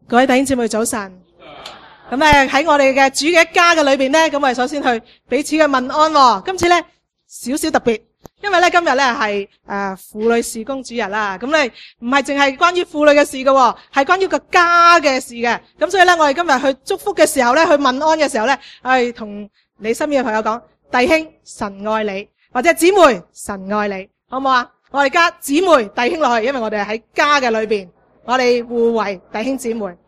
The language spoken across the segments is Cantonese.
各位弟兄姊妹早晨。咁喺我哋嘅主嘅一家嘅裏邊咧，咁我哋首先去彼此嘅問安喎。今次咧少少特別，因為咧今日咧係婦女事工主日啦。咁咧唔係淨係關於婦女嘅事嘅，係關於個家嘅事嘅。咁所以咧，我哋今日去祝福嘅時候咧，去問安嘅時候咧，係同你身邊嘅朋友講：弟兄，神愛你，或者姊妹，神愛你，好唔好啊？我哋加姊妹弟兄落去，因為我哋喺家嘅裏邊，我哋互為弟兄姊妹。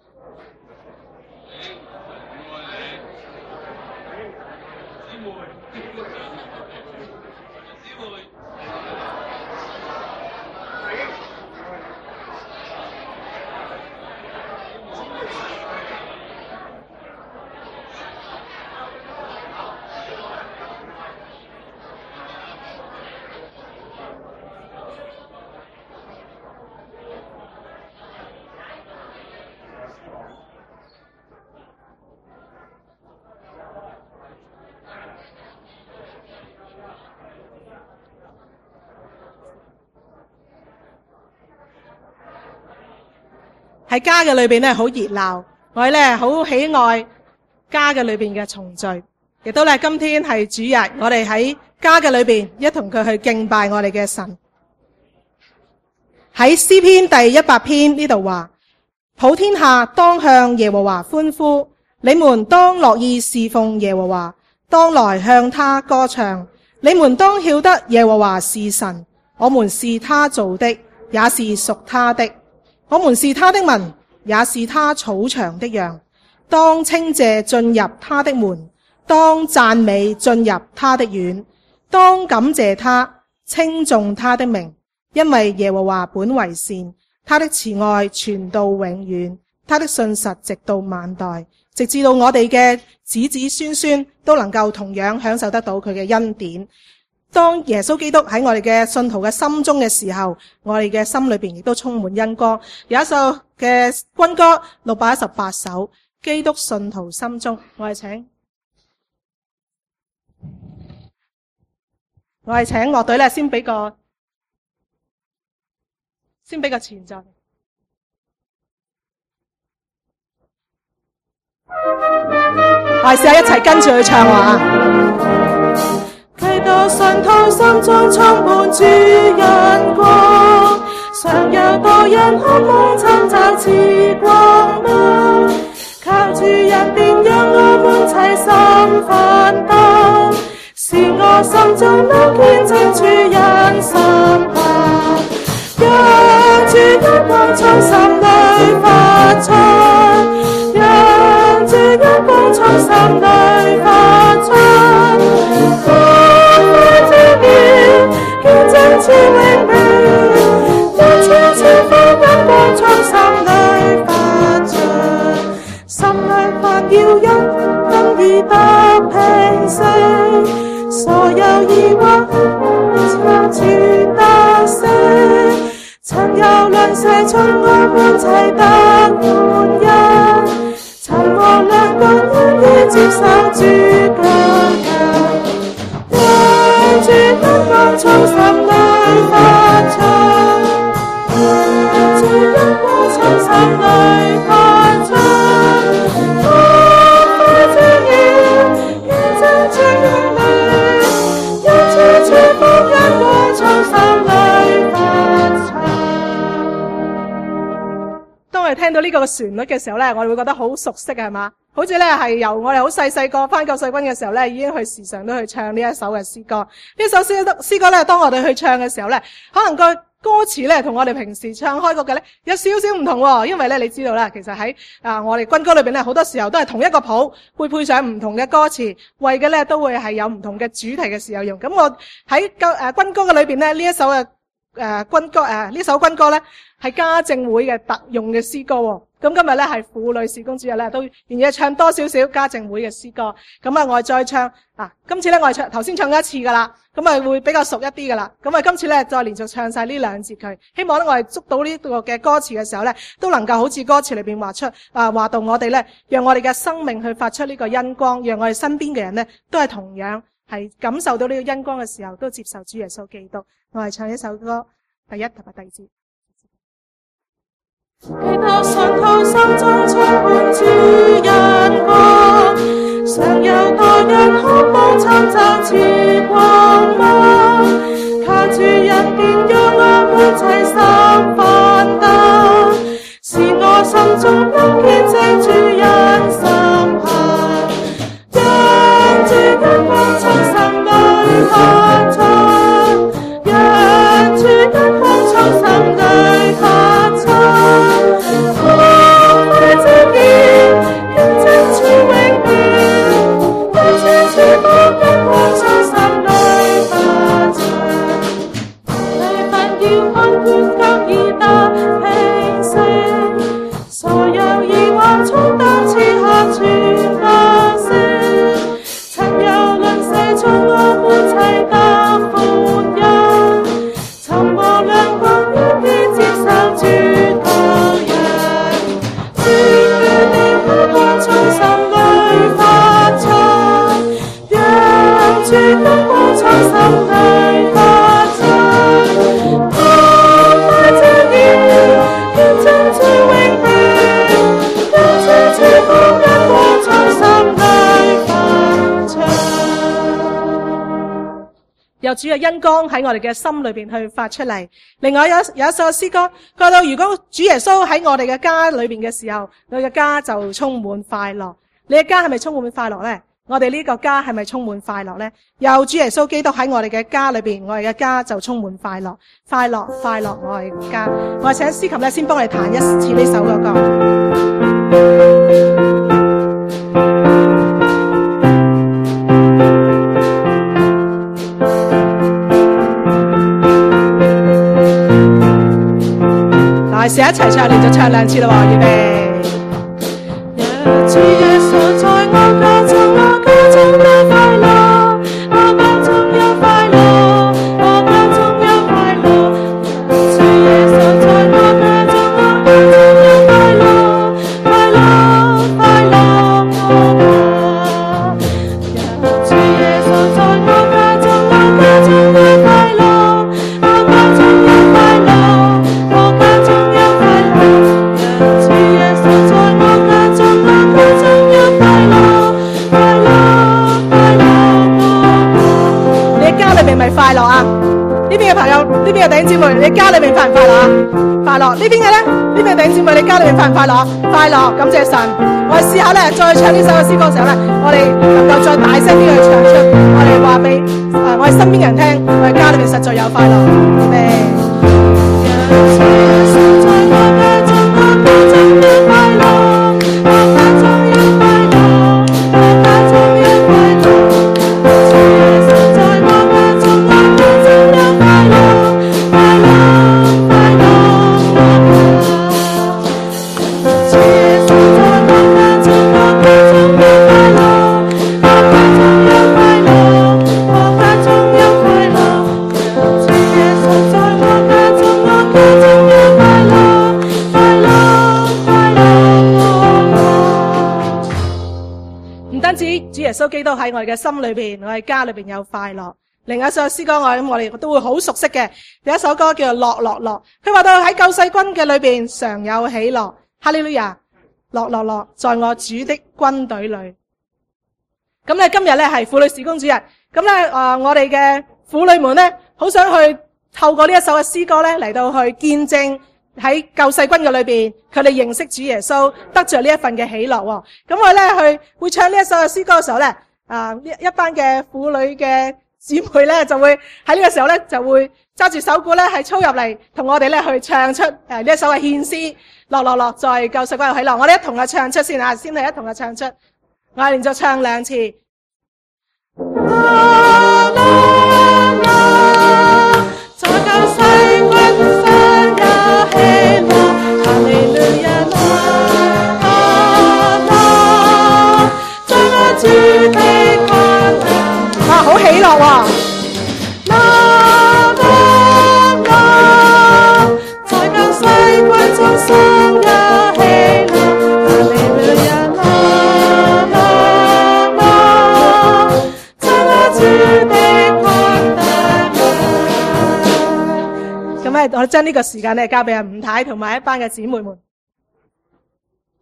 喺家嘅裏邊咧好熱鬧，我哋咧好喜愛家嘅裏邊嘅重聚，亦都咧今天係主日，我哋喺家嘅裏邊一同佢去敬拜我哋嘅神。喺詩篇第100篇呢度話：普天下當向耶和華歡呼，你們當樂意侍奉耶和華，當來向他歌唱。你們當曉得耶和華是神，我們是他造的，也是屬他的。我們是他的民，也是他草場的羊。當稱謝進入他的門，當讚美進入他的院，當感謝他，稱頌他的名。因為耶和華本為善，他的慈愛傳到永遠，他的信實直到萬代，直至到我哋嘅子子孫孫都能夠同樣享受得到佢嘅恩典。當耶穌基督喺我哋嘅信徒嘅心中嘅時候，我哋嘅心裏邊亦都充滿恩光。有一首嘅軍歌618首，基督信徒心中，我哋請樂隊咧先俾個前奏。我哋試下一齊跟住去唱啊！基督信徒心中充滿主恩光，常有多人渴望尋找此光芒，靠主恩典讓我們齊心奮鬥，使我心中能見證主恩心魄，讓主恩光從心裏發出，讓主恩光從心裏發出。見證主榮美，讓千千福音光從心裏發出，心裏煩擾因燈已得平息，所有疑惑靠主得釋，曾有鄰舍從我們齊得歡欣，曾和兩個願意接受主救恩。主恩光從心裏發出，主恩光從心裏發出，光輝之耀，見證主榮美，讓處處福音光從心裏發出。當我哋聽到呢個旋律嘅時候咧，我哋會覺得好熟悉係嘛？好似咧係由我哋好細個返救世軍嘅時候咧，已經去時常都去唱呢一首嘅詩歌。呢首詩歌咧，當我哋去唱嘅時候咧，可能個歌詞咧同我哋平時唱開嗰嘅咧有少少唔同喎。因為咧你知道啦，其實喺我哋軍歌裏邊咧好多時候都係同一個譜，會配上唔同嘅歌詞，為嘅咧都會係有唔同嘅主題嘅時候用。咁我喺軍歌嘅裏邊咧，呢一首嘅呢首軍歌咧係家政會嘅特用嘅詩歌喎。咁今日咧係婦女事工主日咧，都願意唱多少少家政會嘅詩歌。咁啊，我哋再唱今次咧我哋頭先唱咗一次噶啦，咁啊會比較熟一啲噶啦。咁啊，今次咧再連續唱晒呢兩節佢，希望咧我哋捉到呢個嘅歌詞嘅時候咧，都能夠好似歌詞裏邊話出話到我哋咧，讓我哋嘅生命去發出呢個恩光，讓我哋身邊嘅人咧都係同樣係感受到呢個恩光嘅時候，都接受主耶穌基督。我哋唱一首歌，第一同埋第二節。基督信徒心心中充滿主恩光，常有多人渴望尋找曙光嗎？靠主恩典讓我們齊心奮鬥，是我心中能見證主恩深刻，讓主恩光從心裏發出，讓主恩光從心裏發出，光輝照見，見證主永遠，讓主主福音光從心裏發出，每份要看見卻已得平息，所有疑惑衝淡此刻全不息，曾有鄰舍祝我們齊得歡欣，尋獲亮光願意接受主投人，主願的光從心裏發出，讓主的光從心裏發出，光輝照見，見證主永遠，讓主主福音光從心裏發出。由主嘅恩光喺我哋嘅心裏邊去發出嚟。另外有一首詩歌，講到如果主耶穌喺我哋嘅家裏邊嘅時候，我哋嘅家就充滿快樂。你嘅家係咪充滿快樂呢？我哋呢個家係咪充滿快樂呢？有主耶穌基督喺我哋嘅家裏邊，我哋嘅家就充滿快樂，快樂快樂我哋嘅家。我請司琴咧先幫我哋彈一次呢首嘅歌。大家一齊唱，連續唱兩次啦喎，預備。讓主耶穌在我家中，我家中有快樂，我家中有快樂，我家中有快樂。讓主耶穌在我家中，我家中有快樂，快樂快樂我家。讓主耶穌在我家中，我家中有快樂，我家中有快樂，我家中有快樂。讓主耶穌在我家中，我家中有快樂，快樂快樂我家。你家裏面咪快樂啊？呢邊嘅朋友，呢邊嘅弟兄姊妹，你家裏面快唔快樂啊？快樂。呢邊嘅咧，呢邊嘅弟兄姊妹，你家裏面快唔快樂啊？快樂，感謝神。我哋試下咧，再唱呢首嘅詩歌嘅時候咧，我哋能夠再大聲啲去唱出，我哋話俾我哋身邊嘅人聽，我哋家裏面實在有快樂。主耶穌基督喺我哋嘅心裏邊，我哋家裏邊有快樂。另一首詩歌我諗我哋都會好熟悉嘅，有一首歌叫做樂樂樂。佢話到喺救世軍嘅裏邊常有喜樂，哈利路亞，樂樂樂，在我主的軍隊裏。咁咧今日咧係婦女事工主日，咁咧我哋嘅婦女們咧好想去透過呢一首嘅詩歌咧嚟到去見證喺救世軍嘅裏邊，佢哋認識主耶穌，得着呢一份嘅喜樂。咁我咧去會唱呢一首嘅詩歌嘅時候咧，一班嘅婦女嘅姊妹咧就會喺呢個時候咧就會揸住手鼓咧係操入嚟，同我哋咧去唱出呢一首嘅獻詩，樂樂樂在救世軍有喜樂。我哋一同去唱出先啊，先係一同去唱出，我哋連續唱兩次。啦啦啦，在救世軍上有喜樂，哈利路亞啦啦，在我主的軍隊，好喜樂喎！啦啦啦，在救世軍中上有喜樂，哈利路亞啦啦，在我主的軍隊。咁我將呢個時間咧交俾阿吳太同埋一班嘅姊妹們。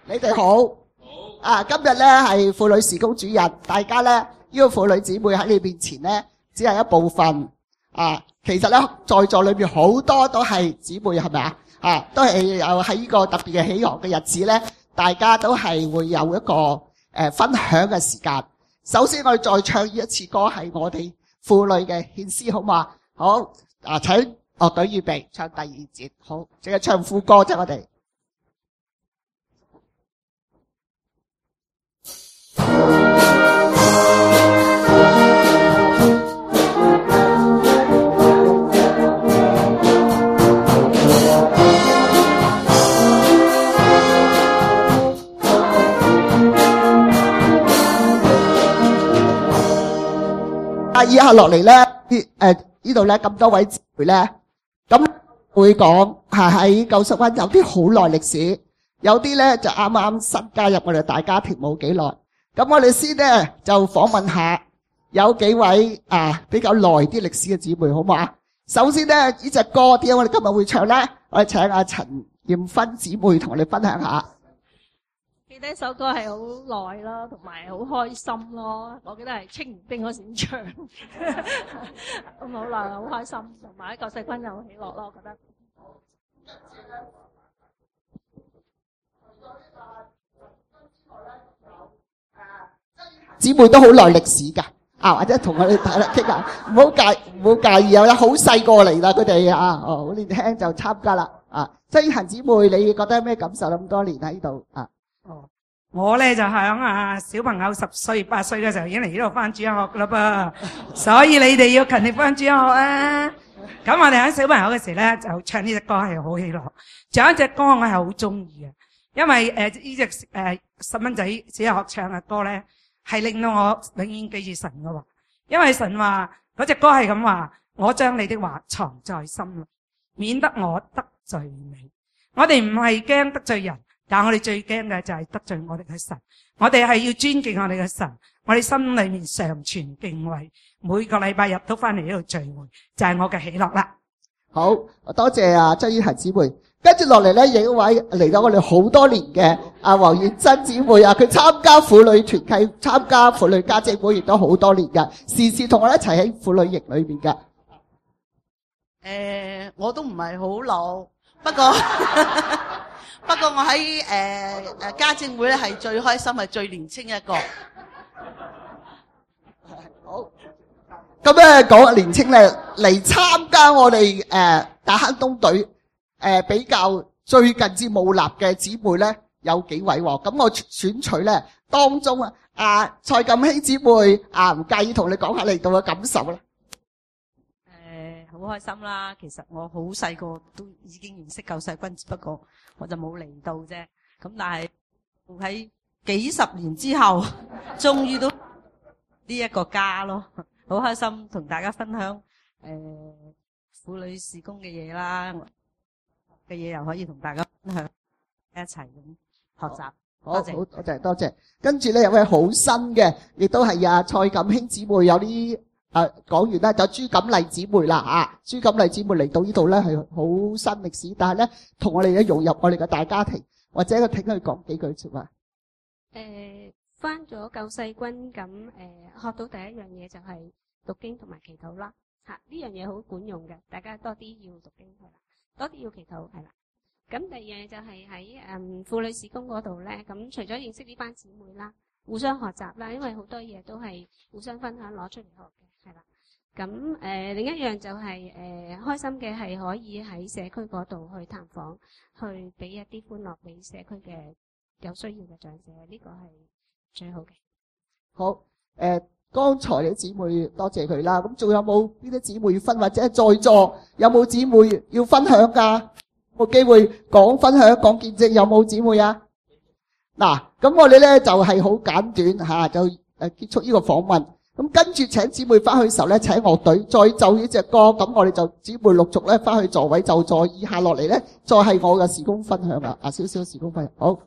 你哋好。今日咧係婦女事工主日，大家咧呢個婦女姊妹喺你面前咧，只係一部分。其實咧在座裏面好多都係姊妹，係咪啊？都係有喺呢個特別嘅喜樂嘅日子咧，大家都係會有一個分享嘅時間。首先我哋再唱一次歌，係我哋婦女嘅獻詩，好嘛？好，請樂隊預備唱第二節。好，淨係唱副歌啫，我哋。以下落嚟咧，呢度咧咁多位姊妹咧，咁會講喺救世軍有啲好耐歷史，有啲咧就啱啱新加入我哋大家庭冇幾耐。咁我哋先咧就訪問下有幾位比較耐啲歷史嘅姊妹，好嘛？首先咧呢隻歌點解我哋今日會唱咧？我哋請阿陳艷芬姊妹同我哋分享下。 記得一首歌係好耐咯，同埋好開心咯。我記得係清明兵嗰時唱，咁好耐，好開心，同埋喺救世軍又好喜樂咯。我覺得姊妹都好耐歷史㗎，或者同我哋傾下，唔好介意，有好細個嚟啦，佢哋好年輕就參加啦。曾以嫻姊妹，你覺得有咩感受？咁多年喺呢度我咧就響小朋友10歲8歲嘅時候已經嚟呢度翻主日學噶啦噃，所以你哋要勤力翻主日學啊！咁我哋喺小朋友嘅時咧就唱呢隻歌係好喜樂，仲有一隻歌我係好中意嘅，因為呢隻細蚊仔主日學唱嘅歌咧係令到我永遠記住神嘅話，因為神話嗰隻歌係咁話，我將你的話藏在心裏，免得我得罪你。我哋唔係驚得罪人。但我哋最驚嘅就係得罪我哋嘅神，我哋係要尊敬我哋嘅神，我哋心裏面常存敬畏，每個禮拜日都翻嚟呢度聚會，就係我嘅喜樂啦。 好多謝曾以嫻姊妹，跟住落嚟咧，有一位嚟咗我哋好多年嘅黃燕珍姊妹佢參加婦女團契，參加婦女家姐會亦都好多年㗎，時時同我一齊喺婦女營裏面㗎。 我都唔係好老，不過不過我喺家政會咧係最開心，係最年青一個。 好，咁咧講年青咧嚟參加我哋大坑東隊比較最近至冇立嘅姊妹咧有幾位喎？咁我選取咧當中蔡錦希姊妹唔介意同你講下嚟到嘅感受啦。 好開心啦！其實我好細個都已經認識救世軍，只不過我就冇嚟到啫。咁但係喺幾十年之後，終於都呢一個家咯，好開心同大家分享婦女事工嘅嘢啦，嘅嘢又可以同大家分享一齊咁學習。 好，多謝。跟住咧有位好新嘅，亦都係蔡錦興姊妹有啲。講完啦，就朱錦麗姊妹啦朱錦麗姊妹嚟到呢度咧係好新歷史，但係咧同我哋咧融入我哋嘅大家庭，或者佢聽佢講幾句說話。 翻咗救世軍咁學到第一樣嘢就係讀經同埋祈禱啦，呢樣嘢好管用嘅，大家多啲要讀經係啦，多啲要祈禱係啦。咁第二樣嘢就係喺婦女事工嗰度咧，咁除咗認識呢班姊妹啦，互相學習啦，因為好多嘢都係互相分享攞出嚟學嘅，係啦。咁另一樣就係開心嘅係可以喺社區嗰度去探訪，去俾一啲歡樂俾社區嘅有需要嘅長者，呢個係最好嘅。 好，剛才嘅姊妹多謝佢啦。咁仲有冇邊啲姊妹要分，或者在座有冇姊妹要分享㗎？冇機會講分享講見證，有冇姊妹啊？嗱，咁我哋咧就係好簡短就結束呢個訪問。咁跟住請姊妹翻去嘅時候咧，請樂隊再奏呢隻歌。咁我哋就姊妹陸續咧翻去座位就座。以下落嚟咧，再係我嘅事工分享啦。少少事工分享。好。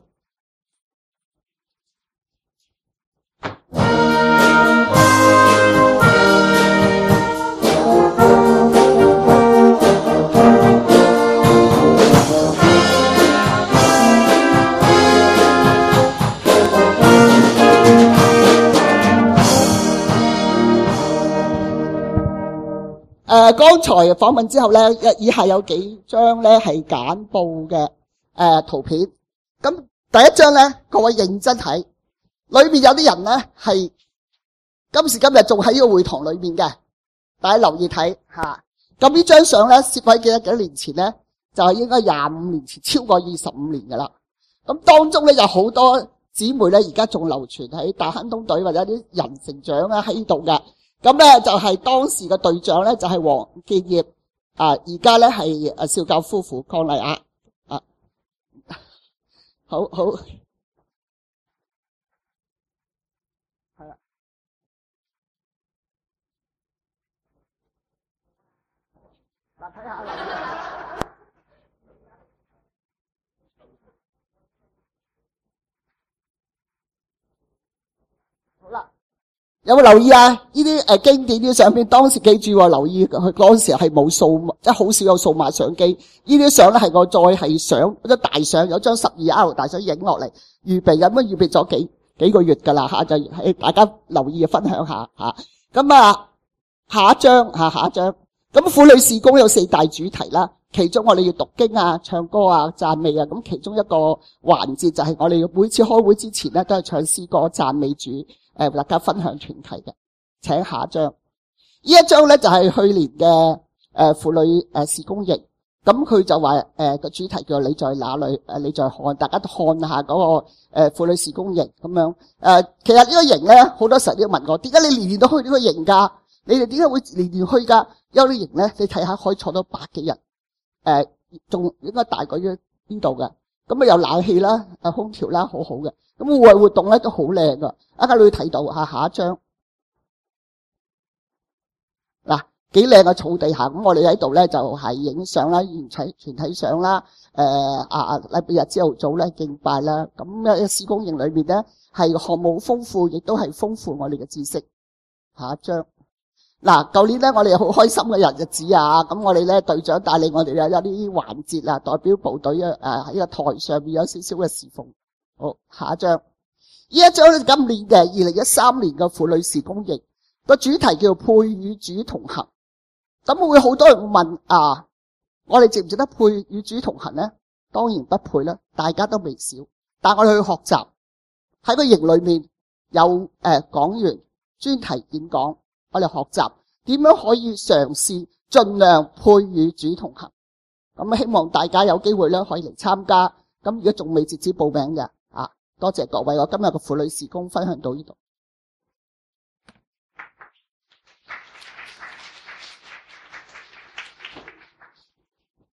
剛才訪問之後咧，以下有幾張咧係簡報嘅圖片。咁第一張咧，各位認真睇，裏面有啲人咧係今時今日仲喺呢個會堂裏面嘅，大家留意睇吓。咁呢張相咧，攝喺幾多年前咧，就係應該25年前，超過25年噶啦。咁當中咧有好多姊妹咧，而家仲流傳喺大坑東隊或者啲人成長啊喺度嘅。咁咧就係當時嘅隊長咧就係黃建業啊，而家咧係少教夫婦鄺麗雅啊，好係啦。嗱，睇下啦。好啦。有冇留意啊？呢啲經典啲相片，當時記住留意佢嗰時係冇數，即係好少有數碼相機。呢啲相咧係我再係相一大相，有張12R 大相影落嚟，預備預備咗幾個月噶啦吓，就係大家留意分享下吓。咁下一張。咁婦女事工有4大主題啦，其中我哋要讀經啊、唱歌啊、讚美啊。咁其中一個環節就係我哋每次開會之前咧都係唱詩歌讚美主。大家分享團契嘅，請下一張。呢一張咧就係去年嘅婦女事工營，咁佢就話個主題叫你在哪裏？你在看，大家都看下嗰個婦女事工營咁樣。其實呢個營咧好多時候都要問我，點解你年年都去呢個營㗎？你哋點解會年年去㗎？因為呢營咧，你睇下可以坐到100幾人，仲應該大過呢度嘅。咁有冷氣啦，空調啦，好好嘅。咁戶外活動咧都好靚噶，大家你會睇到下一張。嗱，幾靚嘅草地下，咁我哋喺度咧就係影相啦，團體相啦，禮拜日朝頭早咧敬拜啦。咁事工營裏面咧係項目豐富，亦都係豐富我哋嘅知識。下一張。嗱，舊年咧我哋好開心嘅日子啊，咁我哋咧隊長帶領我哋有啲環節啊，代表部隊喺個台上面有少少嘅侍奉。好，下一張。呢一張咧今年嘅2013年嘅婦女事工營，個主題叫配與主同行。咁會好多人會問我哋值唔值得配與主同行呢？當然不配啦，大家都未少，但我哋去學習喺個營裏面有講員專題演講。我哋學習點樣可以嘗試盡量配與主同行。咁希望大家有機會咧可以嚟參加。咁如果仲未截止報名嘅多謝各位，我今日嘅婦女事工分享到呢度。